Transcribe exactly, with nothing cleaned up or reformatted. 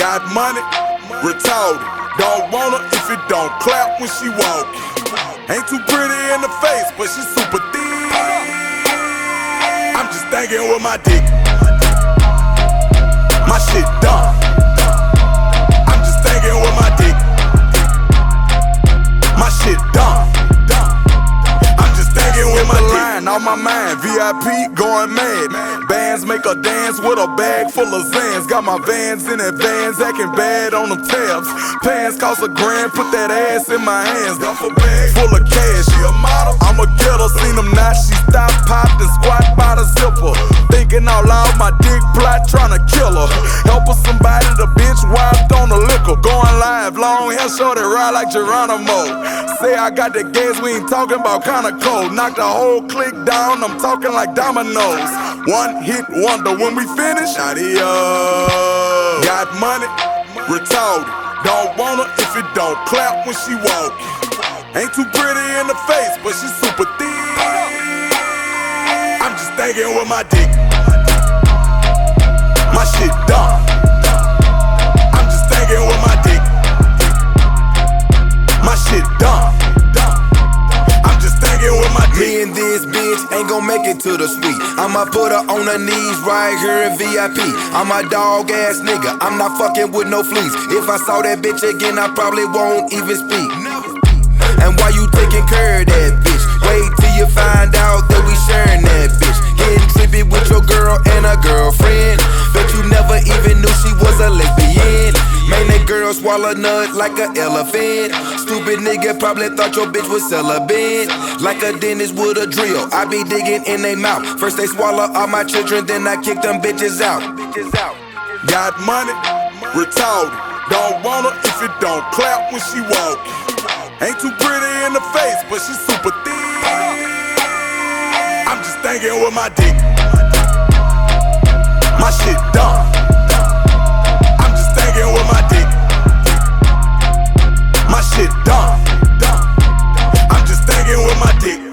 Got money, retarded. Don't want her if it don't clap when she walkin'. Ain't too pretty in the face, but she super thick. I'm just thinking with my dick. My shit done. I'm just thinking with my dick. My shit done. I'm just thinking with my dick. Line on my mind, V I P going mad. Bands make her dance with a bag full of Zans. Got my Vans in advance, acting bad on them tabs. Pants cost a grand, put that ass in my hands. Duffel bag full of cash, she a model. I'ma get her, seen them not. She stop, popped and squat by the zipper. Thinking out loud, my dick plot, tryna kill her. Help her somebody, the bitch wiped on the liquor. Going live, long hair, shorty ride like Geronimo. Say I got the gas, we ain't talking about kinda cold. Knock the whole clique down, I'm talking like dominoes. One hit wonder, when we finish, adios. Got money, retarded. Don't want her if it don't clap when she walkin'. Ain't too pretty in the face, but she super thick. I'm just thinking with my dick. My shit done. I'm just thinking with my dick. My shit done. I'm just thinking with my dick. Me and this bitch ain't gon' make it to the suite. I'ma put her on her knees right here in V I P. I'm a dog ass nigga, I'm not fucking with no fleas. If I saw that bitch again, I probably won't even speak. And why you taking care of that bitch? Wait till you find out that we sharing that bitch. Getting trippy with your girl and a girlfriend. Bet you never even knew she was a lesbian. Man, that girl swallow nut like an elephant. Stupid nigga probably thought your bitch was celibate. Like a dentist with a drill, I be digging in they mouth. First they swallow all my children, then I kick them bitches out. Got money, retarded. Don't want her if it don't clap when she walkin'. Ain't too pretty in the face, but she super thick. I'm just thinking with my dick. My shit done. I'm just thinking with my dick. My shit done. I'm just thinking with my dick.